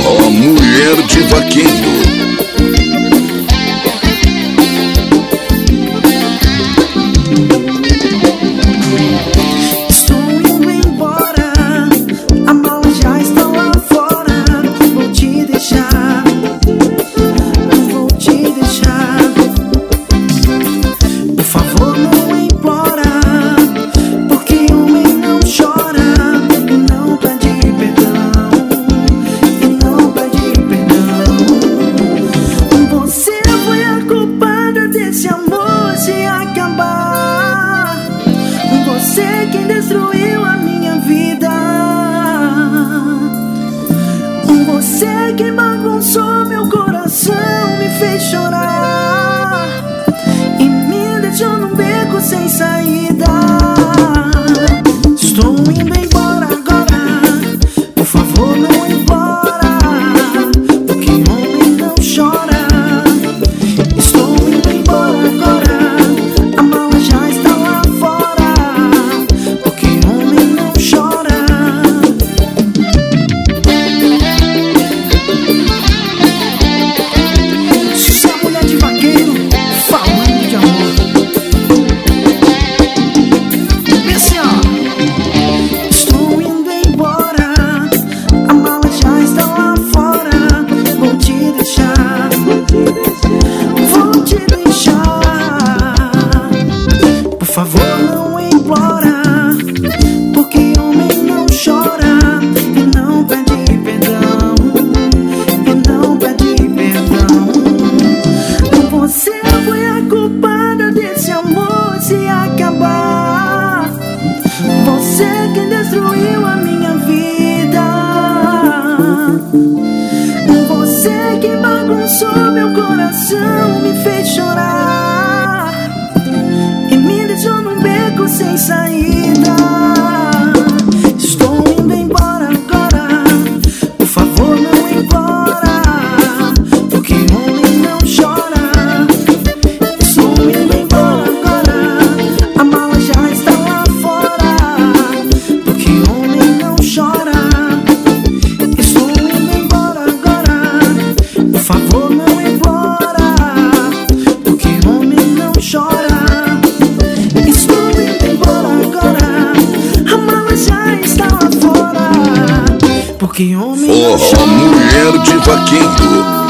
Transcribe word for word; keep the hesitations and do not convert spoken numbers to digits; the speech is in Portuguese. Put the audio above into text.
Forró Mulher de Vaqueiro. Quem destruiu a minha vida, você que bagunçou meu coração, me fez chorar e me deixou num beco sem saída. Estou indo embora agora, por favor não embora, porque homem não chora. Estou indo embora agora, a mala já está lá fora. Por favor, não implora, porque homem não chora e não pede perdão, e não pede perdão. Você foi a culpada desse amor se acabar. Você que destruiu a minha vida, você que bagunçou meu coração, me fez chorar e me deixou num beco sem saída. Estou indo embora agora, por favor não implora, porque homem não chora. Estou indo embora agora, a mala já está lá fora, porque homem não chora. Estou indo embora agora, por favor não implora, porque homem não chora. Porque homem não chora. Forró Mulher de Vaqueiro.